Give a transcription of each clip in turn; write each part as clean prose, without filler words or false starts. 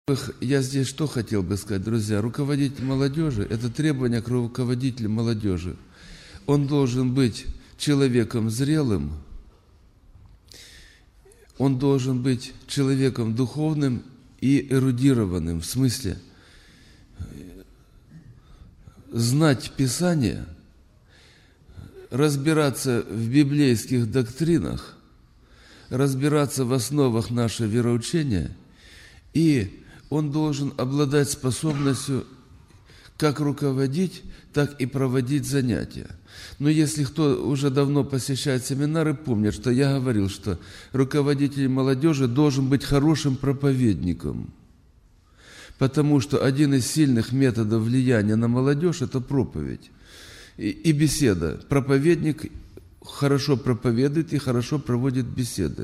Я здесь что хотел бы сказать, друзья? Руководитель молодежи – это требование к руководителю молодежи. Он должен быть человеком зрелым, он должен быть человеком духовным и эрудированным, в смысле знать Писание, разбираться в библейских доктринах, разбираться в основах нашего вероучения, и он должен обладать способностью как руководить, так и проводить занятия. Но если кто уже давно посещает семинары, помнит, что я говорил, что руководитель молодежи должен быть хорошим проповедником, потому что один из сильных методов влияния на молодежь – это проповедь и беседа. Проповедник хорошо проповедует и хорошо проводит беседы.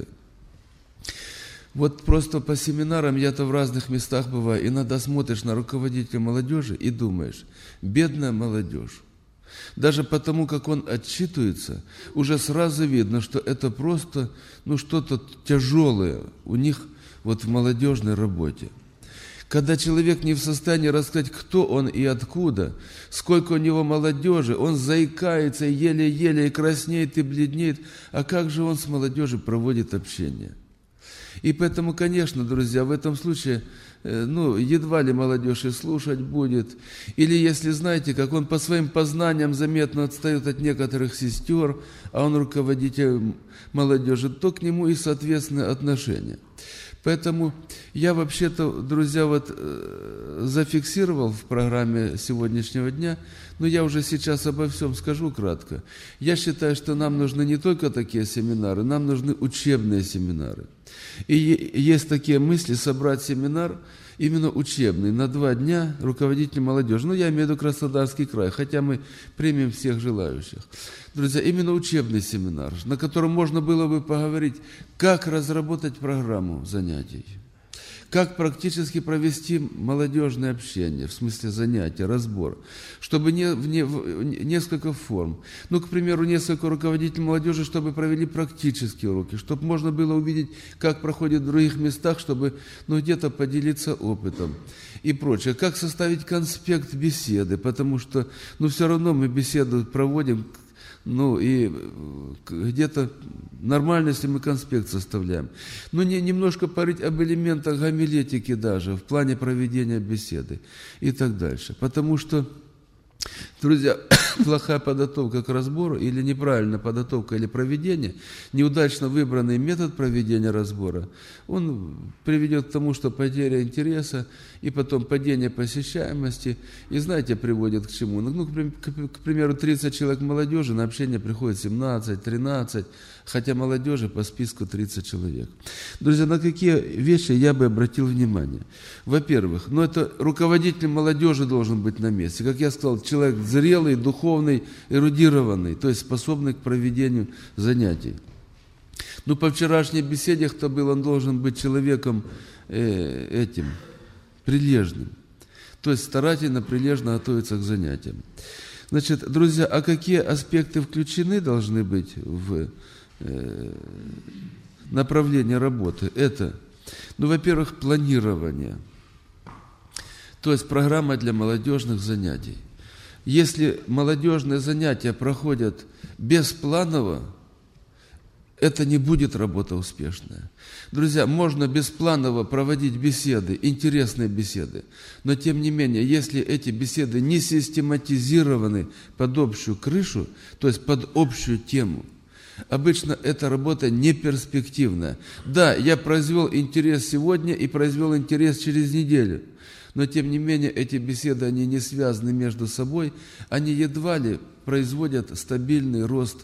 Вот просто по семинарам, я-то в разных местах бываю, иногда смотришь на руководителя молодежи и думаешь, бедная молодежь. Даже потому, как он отчитывается, уже сразу видно, что это просто что-то тяжелое у них вот в молодежной работе. Когда человек не в состоянии рассказать, кто он и откуда, сколько у него молодежи, он заикается еле-еле и краснеет, и бледнеет. А как же он с молодежью проводит общение? И поэтому, конечно, друзья, в этом случае, едва ли молодежь и слушать будет. Или если знаете, как он по своим познаниям заметно отстает от некоторых сестер, а он руководитель молодежи, то к нему и соответственное отношение. Поэтому я вообще-то, друзья, зафиксировал в программе сегодняшнего дня, но я уже сейчас обо всем скажу кратко. Я считаю, что нам нужны не только такие семинары, нам нужны учебные семинары. И есть такие мысли собрать семинар именно учебный, на 2 дня руководитель молодежи. Я имею в виду Краснодарский край, хотя мы примем всех желающих. Друзья, именно учебный семинар, на котором можно было бы поговорить, как разработать программу занятий, как практически провести молодежное общение, в смысле занятия, разбор, чтобы несколько форм. К примеру, несколько руководителей молодежи, чтобы провели практические уроки, чтобы можно было увидеть, как проходит в других местах, чтобы где-то поделиться опытом и прочее. Как составить конспект беседы, потому что все равно мы беседу проводим, и где-то нормально, если мы конспект составляем. Немножко говорить об элементах гомилетики даже, в плане проведения беседы и так дальше. Потому что, друзья, плохая подготовка к разбору или неправильная подготовка или проведение, неудачно выбранный метод проведения разбора, он приведет к тому, что потеря интереса и потом падение посещаемости, и знаете, приводит к чему? К примеру, 30 человек молодежи, на общение приходит 17, 13, хотя молодежи по списку 30 человек. Друзья, на какие вещи я бы обратил внимание? Во-первых, это руководитель молодежи должен быть на месте. Как я сказал, человек зрелый, духовный, эрудированный, то есть способный к проведению занятий. По вчерашней беседе, кто был, он должен быть человеком прилежным, то есть старательно, прилежно готовиться к занятиям. Значит, друзья, а какие аспекты включены должны быть в направление работы? Это, во-первых, планирование, то есть программа для молодежных занятий. Если молодежные занятия проходят беспланово, это не будет работа успешная. Друзья, можно беспланово проводить беседы, интересные беседы, но тем не менее, если эти беседы не систематизированы под общую крышу, то есть под общую тему, обычно эта работа не перспективная. Да, я произвел интерес сегодня и произвел интерес через неделю, но тем не менее эти беседы, они не связаны между собой, они едва ли производят стабильный рост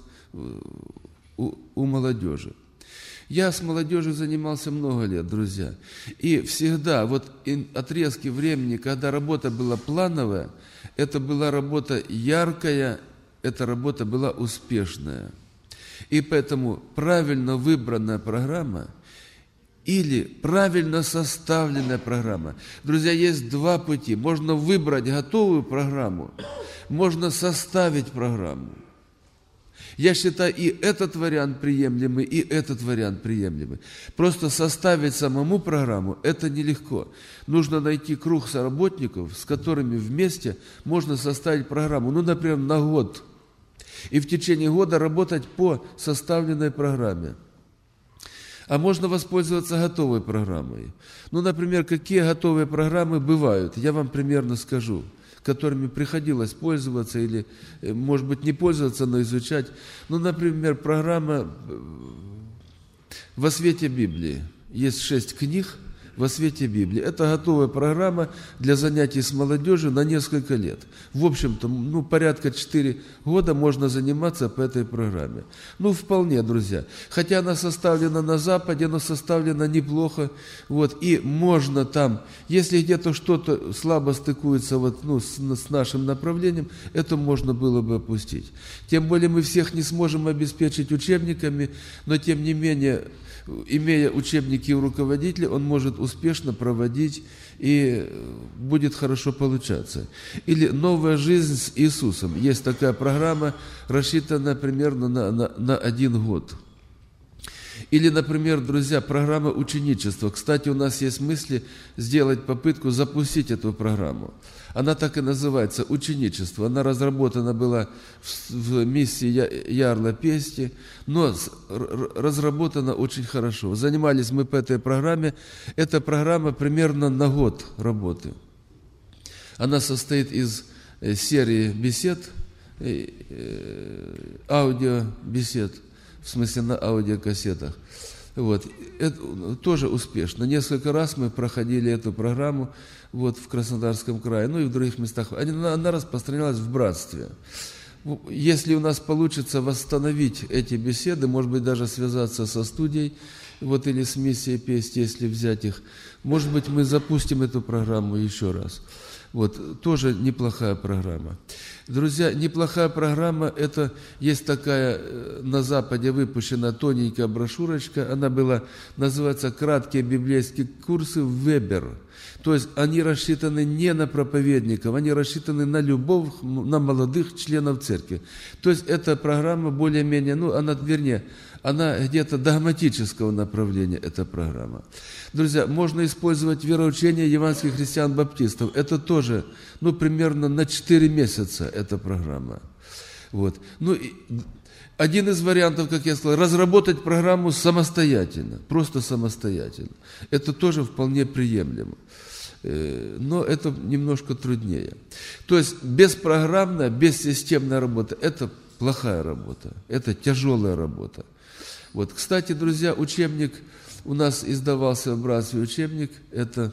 у молодежи. Я с молодежью занимался много лет, друзья. И всегда отрезки времени, когда работа была плановая, это была работа яркая, эта работа была успешная. И поэтому правильно выбранная программа или правильно составленная программа. Друзья, есть 2 пути. Можно выбрать готовую программу, можно составить программу. Я считаю, и этот вариант приемлемый, и этот вариант приемлемый. Просто составить самому программу – это нелегко. Нужно найти круг соработников, с которыми вместе можно составить программу, ну, например, на год. И в течение года работать по составленной программе. А можно воспользоваться готовой программой. Ну, например, какие готовые программы бывают, я вам примерно скажу, которыми приходилось пользоваться или, может быть, не пользоваться, но изучать. Ну, например, программа «Во свете Библии». Есть 6 книг «Во свете Библии». Это готовая программа для занятий с молодежью на несколько лет. В общем-то, ну, порядка 4 года можно заниматься по этой программе. Ну, вполне, друзья. Хотя она составлена на Западе, но составлена неплохо. Вот, и можно там, если где-то что-то слабо стыкуется вот, ну, с нашим направлением, это можно было бы опустить. Тем более мы всех не сможем обеспечить учебниками, но тем не менее, имея учебники у руководителя, он может успешно проводить и будет хорошо получаться. Или «Новая жизнь с Иисусом». Есть такая программа, рассчитанная примерно на 1 год. Или, например, друзья, программа ученичества. Кстати, у нас есть мысли сделать попытку запустить эту программу. Она так и называется «Ученичество». Она разработана была в миссии Ярла Пести, но разработана очень хорошо. Занимались мы по этой программе. Эта программа примерно на год работы. Она состоит из серии бесед, аудиобесед, в смысле на аудиокассетах. Вот. Это тоже успешно. Несколько раз мы проходили эту программу вот, в Краснодарском крае, ну и в других местах. Она распространялась в братстве. Если у нас получится восстановить эти беседы, может быть, даже связаться со студией, вот, или с миссией Песть, если взять их, может быть, мы запустим эту программу еще раз. Вот, тоже неплохая программа. Друзья, неплохая программа, это есть такая на Западе выпущена тоненькая брошюрочка, она была, называется «Краткие библейские курсы Вебер». То есть они рассчитаны не на проповедников, они рассчитаны на любовь, на молодых членов церкви. То есть эта программа более-менее, ну, она где-то догматического направления, эта программа. Друзья, можно использовать вероучение евангельских христиан-баптистов. Это тоже, ну, примерно на 4 месяца эта программа. Вот. Ну, один из вариантов, как я сказал, разработать программу самостоятельно, просто самостоятельно. Это тоже вполне приемлемо. Но это немножко труднее. То есть беспрограммная, бессистемная работа – это плохая работа, это тяжелая работа. Вот. Кстати, друзья, учебник, у нас издавался в братстве учебник, это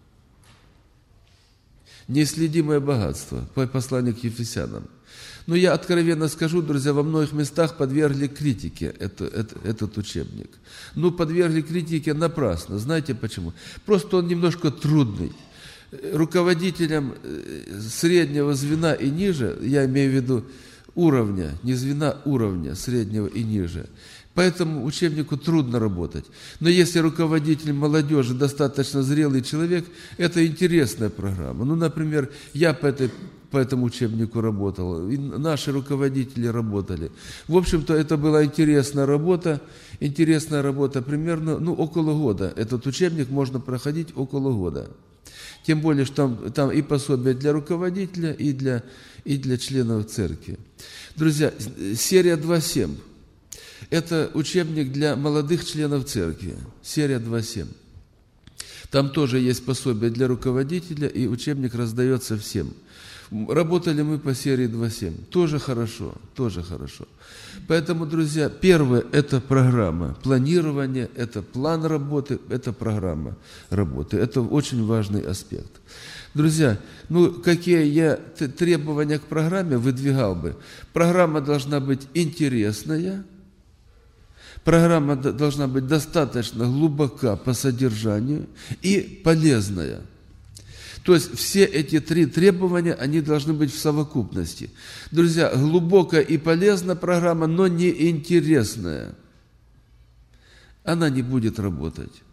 «Неисследимое богатство», по посланию к Ефесянам. Но я откровенно скажу, друзья, во многих местах подвергли критике этот учебник. Ну, подвергли критике напрасно. Знаете почему? Просто он немножко трудный. Руководителям среднего звена и ниже, я имею в виду уровня, не звена, уровня среднего и ниже, поэтому учебнику трудно работать. Но если руководитель молодежи достаточно зрелый человек, это интересная программа. Ну, например, я по этому учебнику работал, и наши руководители работали. В общем-то, это была интересная работа примерно, ну, около года. Этот учебник можно проходить около года. Тем более, что там и пособие для руководителя, и для членов церкви. Друзья, серия 2.7. Это учебник для молодых членов церкви. Серия 2.7. Там тоже есть пособие для руководителя, и учебник раздается всем. Работали мы по серии 2.7. Тоже хорошо, тоже хорошо. Поэтому, друзья, первое – это программа планирования, это план работы, это программа работы. Это очень важный аспект. Друзья, ну какие я требования к программе выдвигал бы? Программа должна быть интересная, программа должна быть достаточно глубока по содержанию и полезная. То есть все эти 3 требования, они должны быть в совокупности. Друзья, глубокая и полезная программа, но не интересная. Она не будет работать.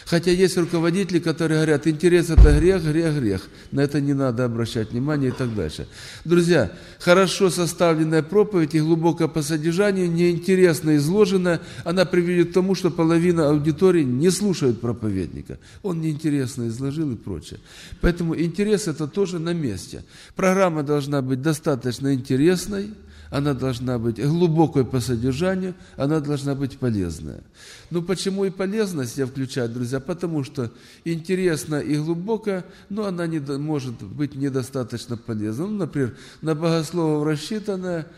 Хотя есть руководители, которые говорят, интерес – это грех, грех, грех. На это не надо обращать внимание и так дальше. Друзья, хорошо составленная проповедь и глубокая по содержанию, неинтересно изложенная, она приведет к тому, что половина аудитории не слушает проповедника. Он неинтересно изложил и прочее. Поэтому интерес – это тоже на месте. Программа должна быть достаточно интересной, она должна быть глубокой по содержанию, она должна быть полезная. Ну, почему и полезность я включаю, друзья? Потому что интересно и глубоко, но она не может быть недостаточно полезна. Ну, например, на богословов рассчитанная,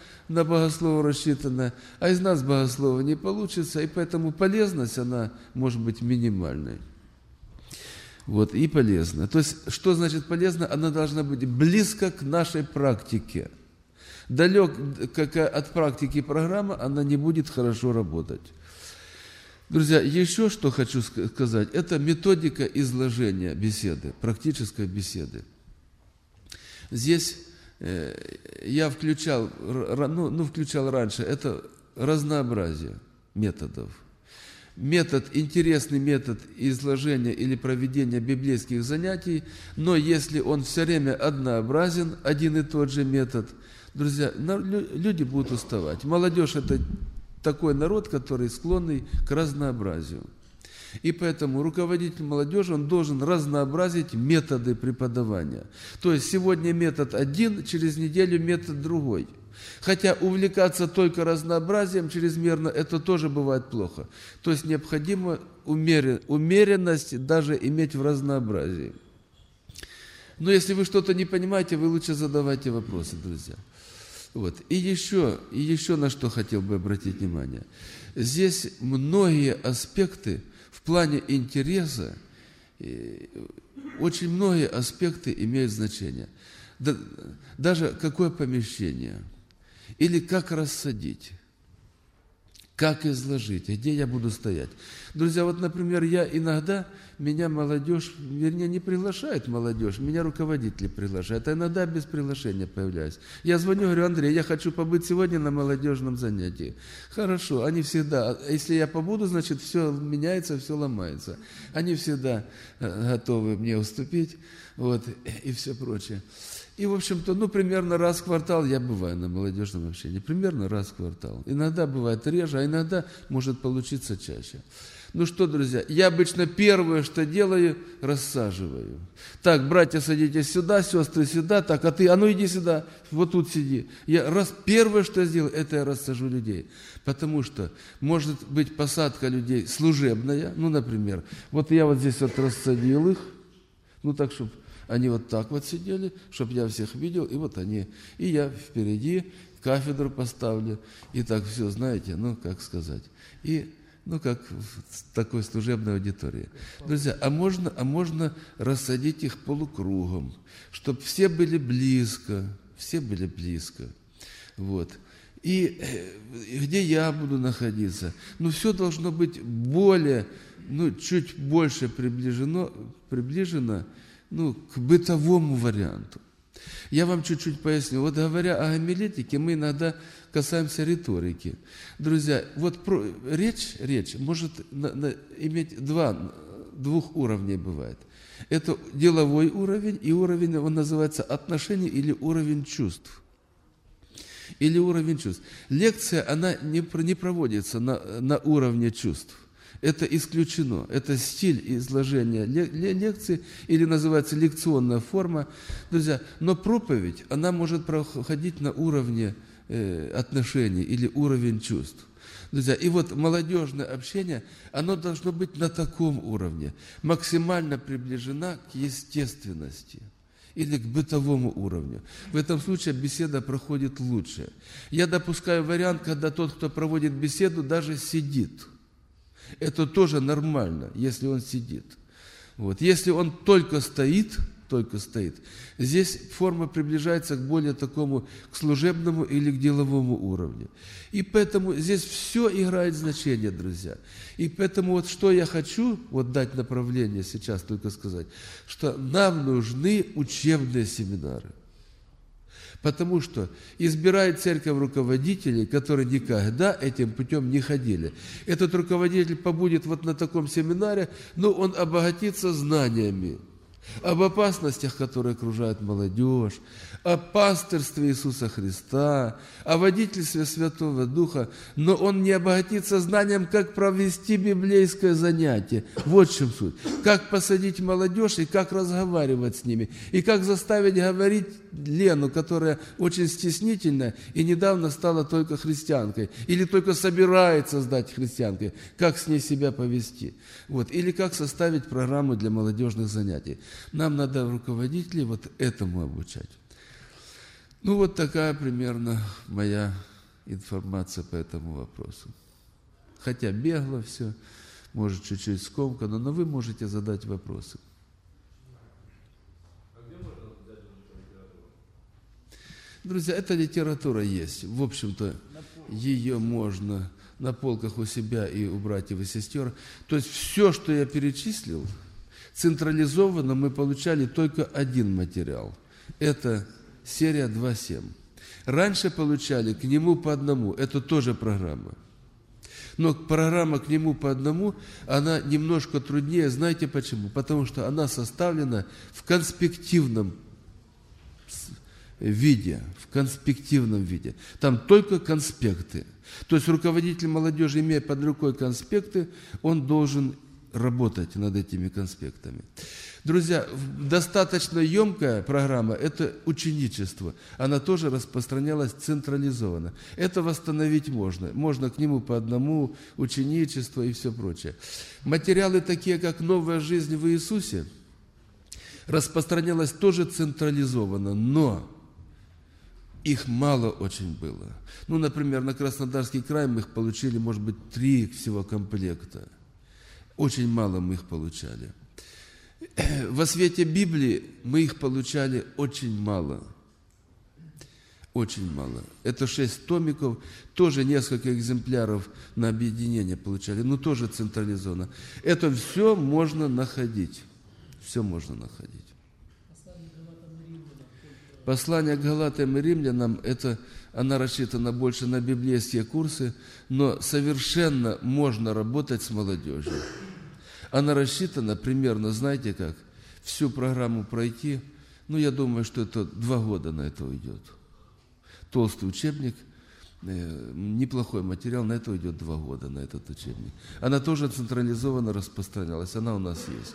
а из нас богослова не получится, и поэтому полезность, она может быть минимальной. Вот, и полезна. То есть, что значит полезно? Она должна быть близко к нашей практике. Далек от практики программа, она не будет хорошо работать. Друзья, еще что хочу сказать, это методика изложения беседы, практической беседы. Здесь я включал раньше, это разнообразие методов. Интересный метод изложения или проведения библейских занятий, но если он все время однообразен, один и тот же метод, друзья, люди будут уставать. Молодежь – это такой народ, который склонный к разнообразию. И поэтому руководитель молодежи, он должен разнообразить методы преподавания. То есть сегодня метод один, через неделю метод другой. Хотя увлекаться только разнообразием чрезмерно, это тоже бывает плохо. То есть необходимо умеренность даже иметь в разнообразии. Но если вы что-то не понимаете, вы лучше задавайте вопросы, друзья. Вот. И еще на что хотел бы обратить внимание. Здесь многие аспекты в плане интереса, очень многие аспекты имеют значение. Даже какое помещение, или как рассадить, как изложить, где я буду стоять. Друзья, вот, например, меня молодежь, вернее, не приглашает молодежь, меня руководители приглашают, а иногда без приглашения появляюсь. Я звоню, говорю, Андрей, я хочу побыть сегодня на молодежном занятии. Хорошо, они всегда, если я побуду, значит, все меняется, все ломается. Они всегда готовы мне уступить, вот, и все прочее. И, в общем-то, примерно раз в квартал я бываю на молодежном общении. Примерно раз в квартал. Иногда бывает реже, а иногда может получиться чаще. Ну что, друзья, я обычно первое, что делаю, рассаживаю. Так, братья, садитесь сюда, сестры сюда, так, а ты, иди сюда, вот тут сиди. Первое, что я сделаю, это я рассажу людей. Потому что может быть посадка людей служебная, например, вот я вот здесь вот рассадил их, так, чтобы они вот так вот сидели, чтобы я всех видел, и вот они. И я впереди кафедру поставлю, и так все, знаете, как сказать. И, как в такой служебной аудитории. Друзья, а можно рассадить их полукругом, чтобы все были близко. Вот. И где я буду находиться? Все должно быть более, чуть больше приближено к бытовому варианту. Я вам чуть-чуть поясню. Вот говоря о гомилетике, мы иногда касаемся риторики. Друзья, вот речь может иметь двух уровней бывает. Это деловой уровень, и уровень, он называется отношения или уровень чувств. Лекция, она не проводится на уровне чувств. Это исключено. Это стиль изложения лекции, или называется лекционная форма. Друзья, но проповедь, она может проходить на уровне отношений или уровень чувств. Друзья, и вот молодежное общение, оно должно быть на таком уровне, максимально приближена к естественности или к бытовому уровню. В этом случае беседа проходит лучше. Я допускаю вариант, когда тот, кто проводит беседу, даже сидит. Это тоже нормально, если он сидит. Вот. Если он только стоит, здесь форма приближается к более такому, к служебному или к деловому уровню. И поэтому здесь все играет значение, друзья. И поэтому вот что я хочу дать направление сейчас только сказать, что нам нужны учебные семинары. Потому что избирает церковь руководителей, которые никогда этим путем не ходили. Этот руководитель побудет вот на таком семинаре, но он обогатится знаниями об опасностях, которые окружают молодежь, о пастырстве Иисуса Христа, о водительстве Святого Духа, но он не обогатится знанием, как провести библейское занятие. Вот в чем суть. Как посадить молодежь и как разговаривать с ними, и как заставить говорить Лену, которая очень стеснительная и недавно стала только христианкой, или только собирается стать христианкой, как с ней себя повести. Вот. Или как составить программу для молодежных занятий. Нам надо руководителей вот этому обучать. Ну, вот такая примерно моя информация по этому вопросу. Хотя бегло все, может, чуть-чуть скомкано, но вы можете задать вопросы. А где можно взять эту литературу? Друзья, эта литература есть. В общем-то, ее можно на полках у себя и у братьев и сестер. То есть все, что я перечислил, централизованно мы получали только один материал. Это серия 2.7. Раньше получали к нему по одному. Это тоже программа. Но программа к нему по одному, она немножко труднее. Знаете почему? Потому что она составлена в конспективном виде. Там только конспекты. То есть руководитель молодежи, имея под рукой конспекты, он должен работать над этими конспектами. Друзья, достаточно емкая программа – это ученичество. Она тоже распространялась централизованно. Это восстановить можно. Можно к нему по одному, ученичество и все прочее. Материалы такие, как «Новая жизнь в Иисусе», распространялась тоже централизованно, но их мало очень было. Ну, например, на Краснодарский край мы их получили, может быть, 3 всего комплекта. Очень мало мы их получали. Во свете Библии мы их получали очень мало. Очень мало. Это 6 томиков, тоже несколько экземпляров на объединение получали, но тоже централизованно. Это все можно находить. Все можно находить. Послание к Галатам и Римлянам, она рассчитана больше на библейские курсы, но совершенно можно работать с молодежью. Она рассчитана примерно, знаете как, всю программу пройти, я думаю, что это 2 года на это уйдет. Толстый учебник, неплохой материал, на это уйдет 2 года, на этот учебник. Она тоже централизованно распространялась, она у нас есть.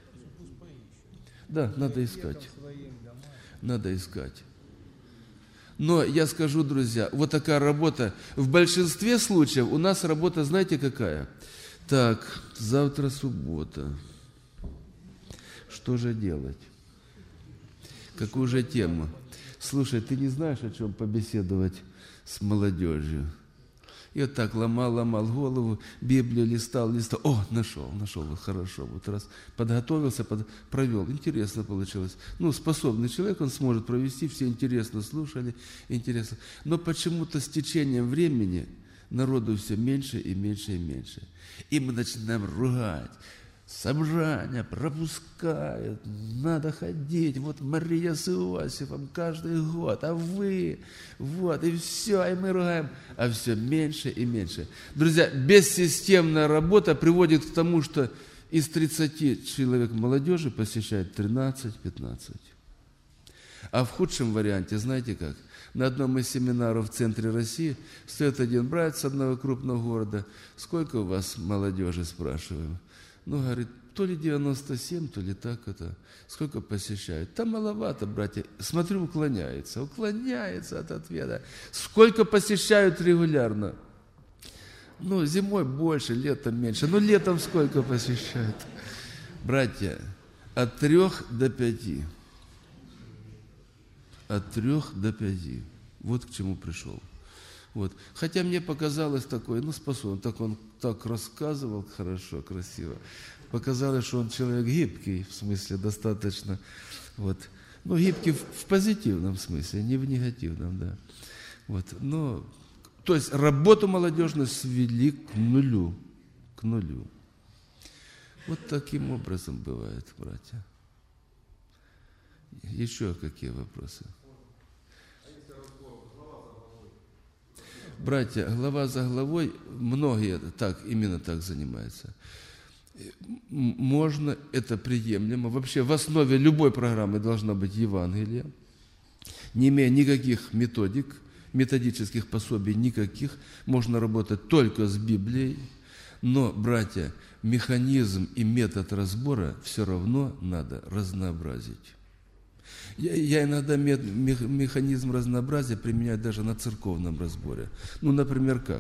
Да, надо искать. Надо искать. Но я скажу, друзья, вот такая работа, в большинстве случаев у нас работа, знаете, какая? Так, завтра суббота. Что же делать? Какую же тему? Слушай, ты не знаешь, о чем побеседовать с молодежью? И вот так ломал голову, Библию листал. О, нашел, вот хорошо. Вот раз подготовился, провел. Интересно получилось. Способный человек, он сможет провести, все интересно слушали, интересно. Но почему-то с течением времени народу все меньше и меньше и меньше. И мы начинаем ругать. Собрания пропускают, надо ходить. Вот Мария с Иосифом каждый год, а вы, вот, и все, и мы ругаем. А все меньше и меньше. Друзья, бессистемная работа приводит к тому, что из 30 человек молодежи посещает 13-15. А в худшем варианте, знаете как? На одном из семинаров в центре России стоит один брат с одного крупного города. Сколько у вас молодежи, спрашиваем? Говорит, то ли 97, то ли так это. Сколько посещают? Там маловато, братья. Смотрю, уклоняется от ответа. Сколько посещают регулярно? Зимой больше, летом меньше. Летом сколько посещают? Братья, от 3 до 5. От 3 до 5. Вот к чему пришел. Вот. Хотя мне показалось такое, способен, он так рассказывал хорошо, красиво. Показалось, что он человек гибкий, в смысле достаточно, гибкий в позитивном смысле, не в негативном, да. То есть работу молодежную свели к нулю. Вот таким образом бывает, братья. Еще какие вопросы? А братья, глава за главой, многие именно так занимаются. Можно, это приемлемо. Вообще в основе любой программы должна быть Евангелие, не имея никаких методических пособий никаких, можно работать только с Библией, но, братья, механизм и метод разбора все равно надо разнообразить. Я иногда механизм разнообразия применяю даже на церковном разборе. Ну, например, как?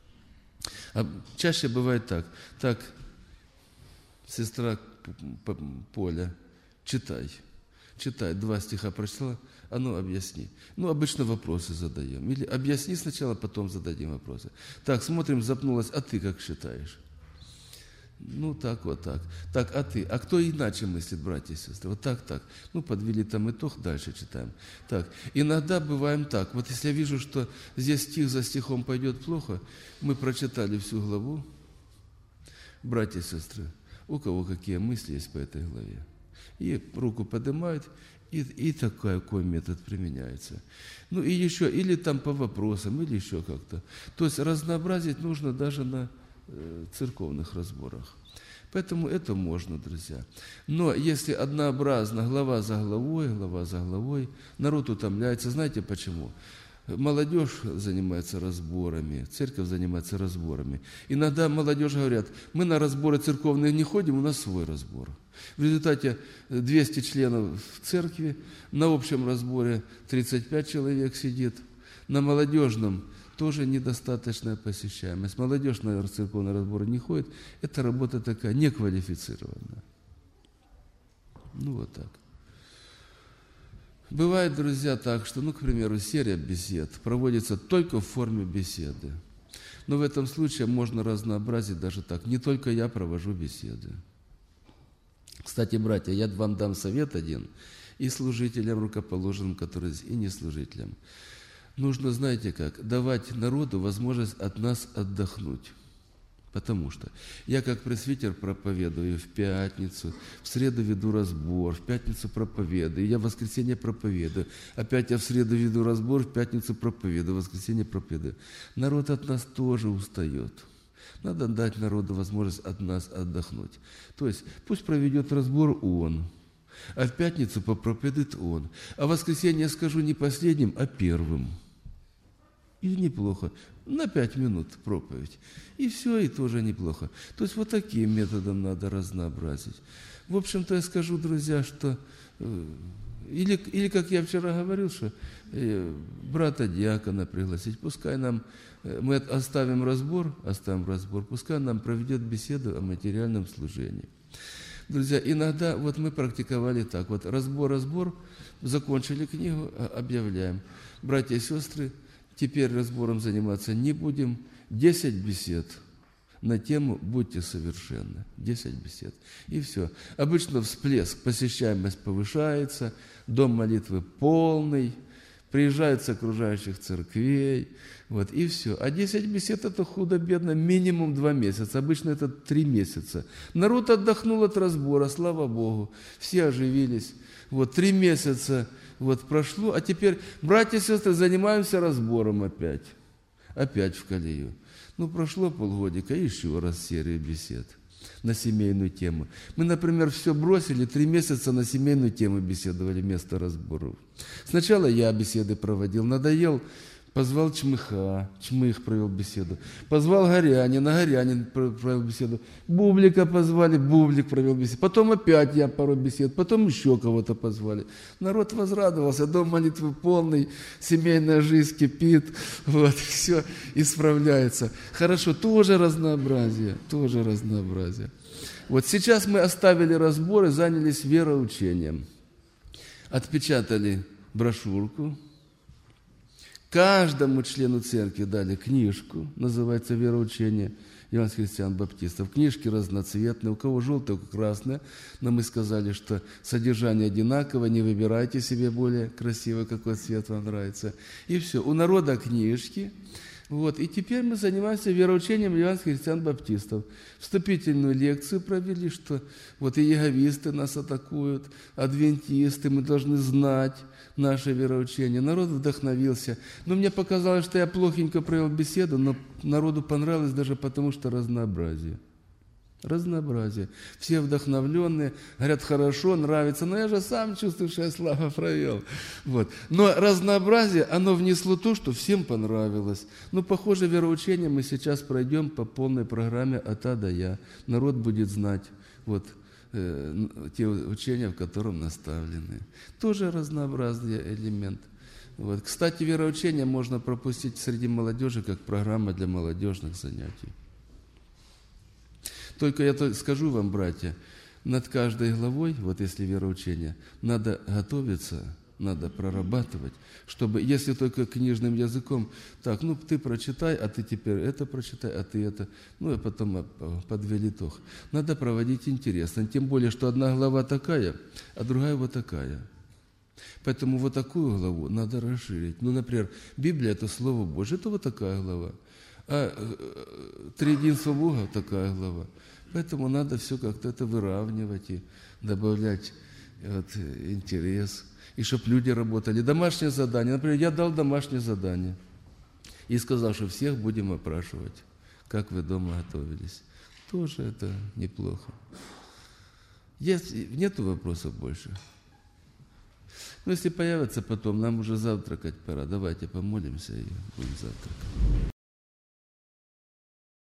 Чаще бывает так. Так, сестра Поля, читай, 2 стиха прочитала, а ну объясни. Ну, обычно вопросы задаем. Или объясни сначала, потом зададим вопросы. Так, смотрим, запнулась, а ты как считаешь? Ну, так, вот так. Так, а ты? А кто иначе мыслит, братья и сестры? Вот так. Ну, подвели там итог, дальше читаем. Так, иногда бываем так. Вот если я вижу, что здесь стих за стихом пойдет плохо, мы прочитали всю главу. Братья и сестры, у кого какие мысли есть по этой главе? И руку поднимают, и такой метод применяется. Ну, и еще, или там по вопросам, или еще как-то. То есть разнообразить нужно даже на церковных разборах. Поэтому это можно, друзья. Но если однообразно, глава за главой, народ утомляется. Знаете почему? Молодежь занимается разборами, церковь занимается разборами. Иногда молодежь говорят, мы на разборы церковные не ходим, у нас свой разбор. В результате 200 членов в церкви, на общем разборе 35 человек сидит, на молодежном тоже недостаточная посещаемость. Молодежь на церковные разборы не ходит, это работа такая неквалифицированная. Ну вот так. Бывает, друзья, так, что, к примеру, серия бесед проводится только в форме беседы. Но в этом случае можно разнообразить даже так. Не только я провожу беседы. Кстати, братья, я вам дам совет один, и служителям рукоположенным, которые здесь, и не служителям. Нужно, знаете как, давать народу возможность от нас отдохнуть. Потому что я как пресвитер проповедую в пятницу, в среду веду разбор, в пятницу проповедую, я в воскресенье проповедую, опять я в среду веду разбор, в пятницу проповедую, в воскресенье проповедую. Народ от нас тоже устает. Надо дать народу возможность от нас отдохнуть. То есть пусть проведет разбор он, а в пятницу попроповедует он, а в воскресенье я скажу не последним, а первым. И неплохо. На 5 минут проповедь. И все, и тоже неплохо. То есть вот таким методом надо разнообразить. В общем-то, я скажу, друзья, что... Или как я вчера говорил, что брата-диакона пригласить. Пускай нам... Мы оставим разбор, пускай нам проведет беседу о материальном служении. Друзья, иногда вот мы практиковали так. Вот разбор, закончили книгу, объявляем. Братья и сестры, теперь разбором заниматься не будем. 10 бесед на тему «Будьте совершенны». 10 бесед. И все. Обычно всплеск, посещаемость повышается, дом молитвы полный, приезжают с окружающих церквей, вот, и все. А 10 бесед – это худо-бедно, минимум 2 месяца, обычно это 3 месяца. Народ отдохнул от разбора, слава Богу, все оживились. Вот, 3 месяца вот прошло, а теперь, братья и сестры, занимаемся разбором опять в колею. Ну, прошло полгодика, еще раз серию бесед на семейную тему. Мы, например, все бросили, 3 месяца на семейную тему беседовали вместо разборов. Сначала я беседы проводил, надоел, позвал Чмыха, Чмых провел беседу. Позвал Горянина, Горянин провел беседу. Бублика позвали, Бублик провел беседу. Потом опять я пару бесед, потом еще кого-то позвали. Народ возрадовался, дом молитвы полный, семейная жизнь кипит, вот, все исправляется. Хорошо, тоже разнообразие. Вот сейчас мы оставили разборы, занялись вероучением. Отпечатали брошюрку. Каждому члену церкви дали книжку, называется «Вероучение евангельских христиан-баптистов». Книжки разноцветные, у кого желтая, у кого красная. Но мы сказали, что содержание одинаково, не выбирайте себе более красивый, какой цвет вам нравится. И все. У народа книжки, Вот. И теперь мы занимаемся вероучением ливанских христиан-баптистов. Вступительную лекцию провели, что вот и яговисты нас атакуют, адвентисты, мы должны знать наше вероучение. Народ вдохновился. Но мне показалось, что я плохенько провел беседу, но народу понравилось даже потому, что разнообразие. Разнообразие. Все вдохновленные, говорят, хорошо, нравится, но я же сам чувствую, что я слабо провел. Вот. Но разнообразие, оно внесло то, что всем понравилось. Ну, похоже, вероучение мы сейчас пройдем по полной программе от А до Я. Народ будет знать вот, те учения, в котором наставлены. Тоже разнообразный элемент. Вот. Кстати, вероучение можно пропустить среди молодежи как программа для молодежных занятий. Только я скажу вам, братья, над каждой главой, вот если вероучение, надо готовиться, надо прорабатывать, чтобы, если только книжным языком, так, ну ты прочитай, а ты теперь это прочитай, а ты это, ну и потом подвели итог. Надо проводить интересно, тем более, что одна глава такая, а другая вот такая. Поэтому вот такую главу надо расширить. Ну, например, Библия – это Слово Божие, это вот такая глава. А триединство Бога – такая глава. Поэтому надо все как-то это выравнивать и добавлять вот, интерес. И чтобы люди работали. Домашнее задание. Например, я дал домашнее задание. И сказал, что всех будем опрашивать, как вы дома готовились. Тоже это неплохо. Нету вопросов больше? Ну, если появятся потом, нам уже завтракать пора. Давайте помолимся и будем завтракать.